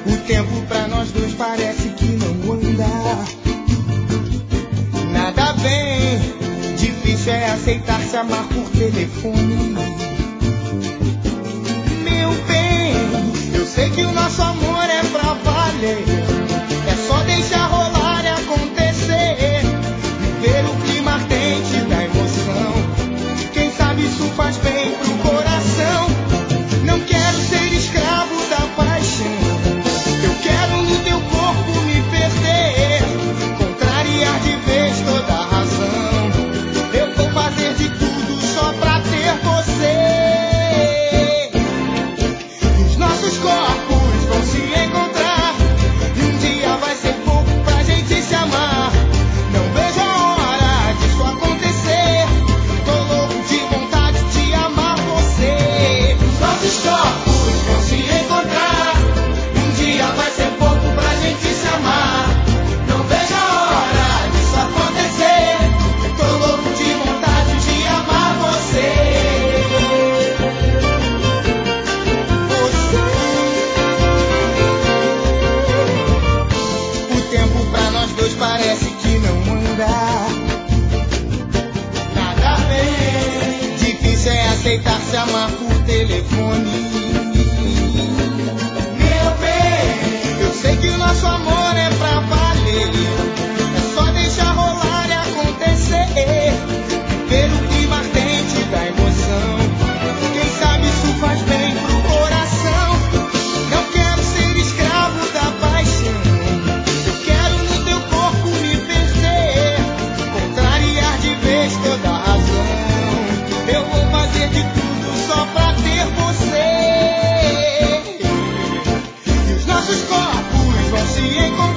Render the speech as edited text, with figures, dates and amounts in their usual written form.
O tempo pra nós dois parece que não anda. Nada bem, difícil é aceitar se amar por telefone. Meu bem, eu sei que o nosso amor é pra valer. É só deixar rolar e acontecer. Viver o clima ardente da emoção. Quem sabe isso faz bem pro coração. Não quero ser escravo da paixão. Eu quero no teu corpo me perder. Contrariar de vez toda a razão. Eu vou fazer de tudo só pra ter você. E os nossos corpos vão se encontrar. E um dia vai ser pouco pra gente se amar. Não vejo a hora disso acontecer. Tô louco de vontade de amar você. Os nossos corpos vão se encontrar. E um dia vai ser pouco pra gente se amar. Não vejo a hora disso acontecer. Tô louco de vontade de amar você. O tempo pra nós dois parece que não anda. Nada bem, difícil é aceitar se amar por telefone. Meu bem, eu sei que o nosso amor é pra valer. É só deixar rolar e acontecer. Viver o clima ardente da emoção. Quem sabe isso faz bem pro coração. Não quero ser escravo da paixão. Eu quero no teu corpo me perder. Contrariar de vez toda a razão. Eu vou fazer de tudo só pra ter você. E os nossos corpos vão se encontrar.